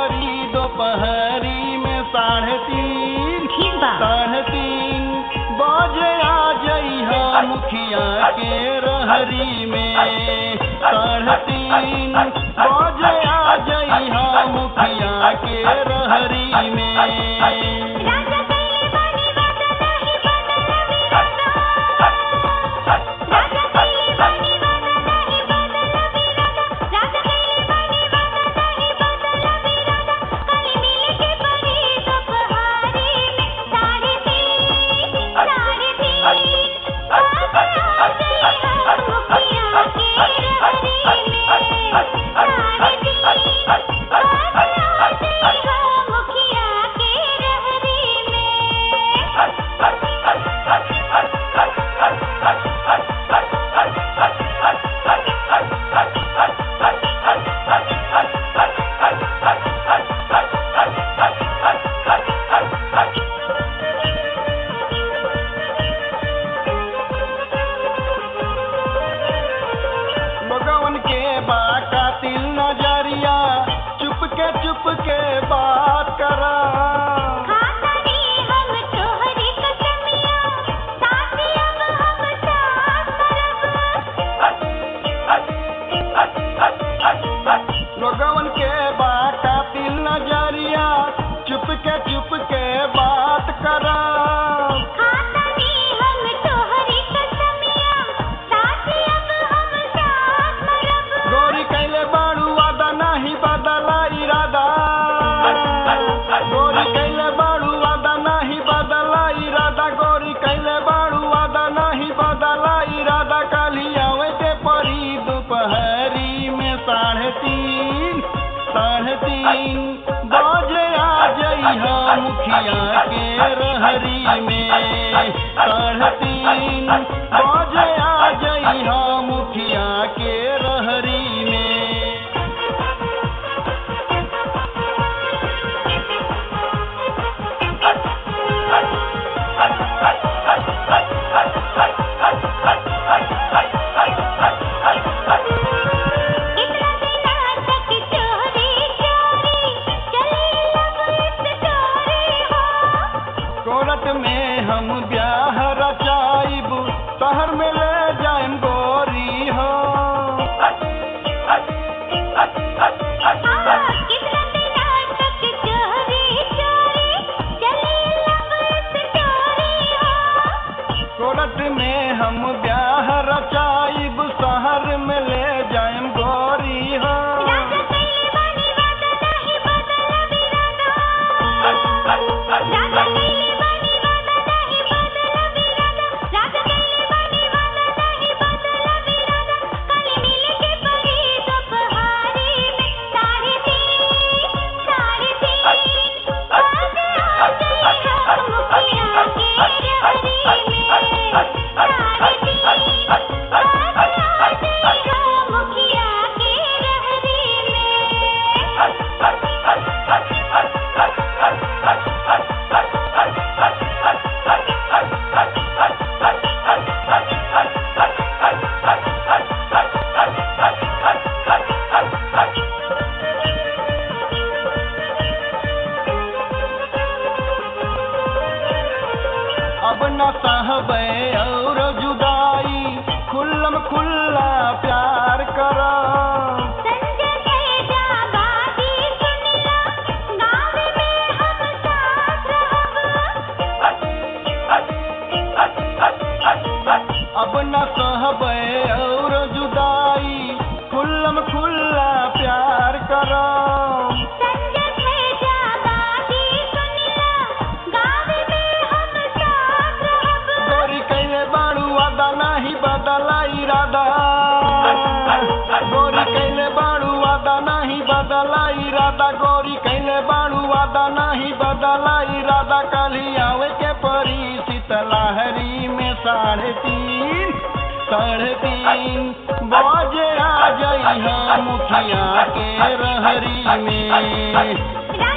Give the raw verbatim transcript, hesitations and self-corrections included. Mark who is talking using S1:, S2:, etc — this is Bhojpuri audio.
S1: परी दोपहरी में साढ़े तीन साढ़े तीन बजे आ जइहा मुखिया के रहरी में साढ़े तीन बजे आ जइहा मुखिया के रहरी में। साढ़े तीन बजे आ जइहा मुखिया के रहरी में साढ़े तीन बजे आ जइहा मुखिया के रहरी में। कोरट में हम ब्याह रचाइब शहर में ले जाएम गोरी हो कोरट में हम ब्याह रचाइब शहर में ले जाएम गोरी हो। अब न सहबे और जुदाई खुल्लम खुल्ला प्यार करा अब न सहबे और जुदाई खुल्लम खुल्ला प्यार करा। बदला इरादा गोरी कैले बाड़ू वादा नहीं बदला इरादा गोरी कैले बाड़ू वादा नहीं बदला इरादा कली आवे के परी शीतलहरी में साढ़े तीन साढ़े तीन बजे आ जइहा मुखिया के रहरी में।